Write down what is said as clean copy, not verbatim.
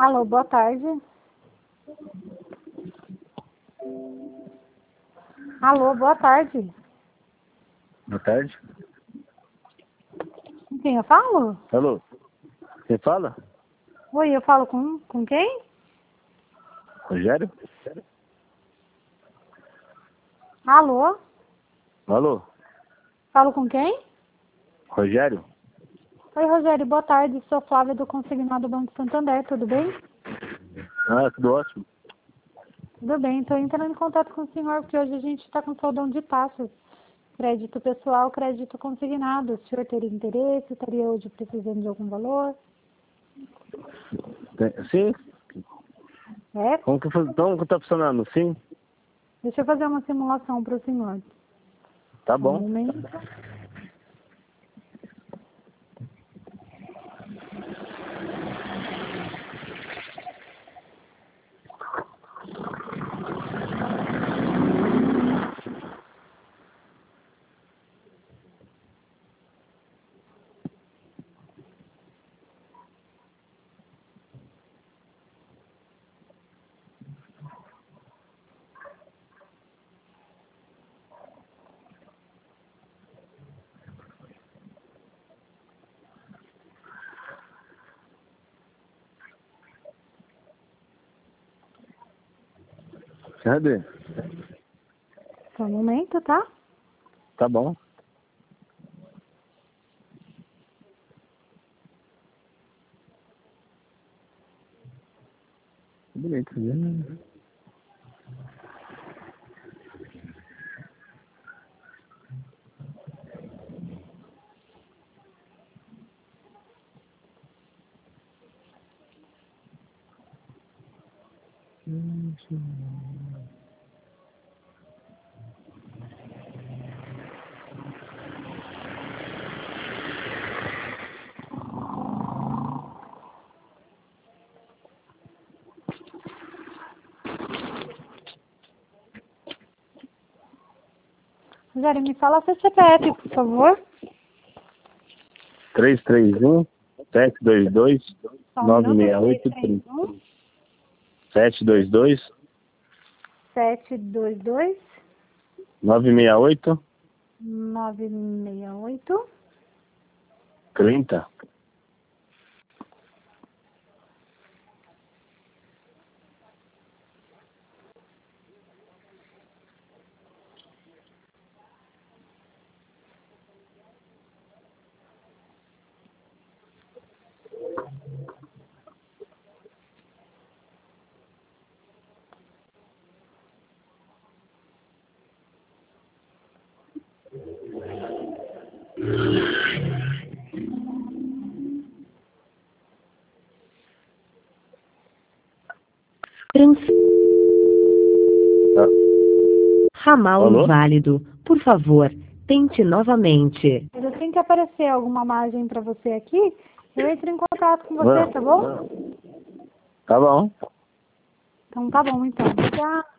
Alô, boa tarde. Alô, boa tarde. Boa tarde. Com quem eu falo? Alô? Quem fala? Oi, eu falo com quem? Rogério? Alô? Alô? Falo com quem? Rogério? Oi, Rogério, boa tarde. Sou Flávia do Consignado Banco Santander, tudo bem? Ah, tudo ótimo. Tudo bem, estou entrando em contato com o senhor, porque hoje a gente está com saudão de taxas. Crédito pessoal, crédito consignado. O senhor teria interesse? Estaria hoje precisando de algum valor? Sim? É? Como que tá funcionando? Sim? Deixa eu fazer uma simulação para o senhor. Tá Só um bom. momento. Cadê? Só um momento, tá? Tá bom. Bonito, né? Rogério, me fala seu CPF, por favor. 331 722 Só um minuto. 968 331 722 722 968 968 30. Tá. Ramal Alô? inválido. Por favor, tente novamente. Mas assim que aparecer alguma margem para você aqui, eu entro em contato com você, Vamos. tá bom? Tá bom. Então tá bom, então. Obrigada.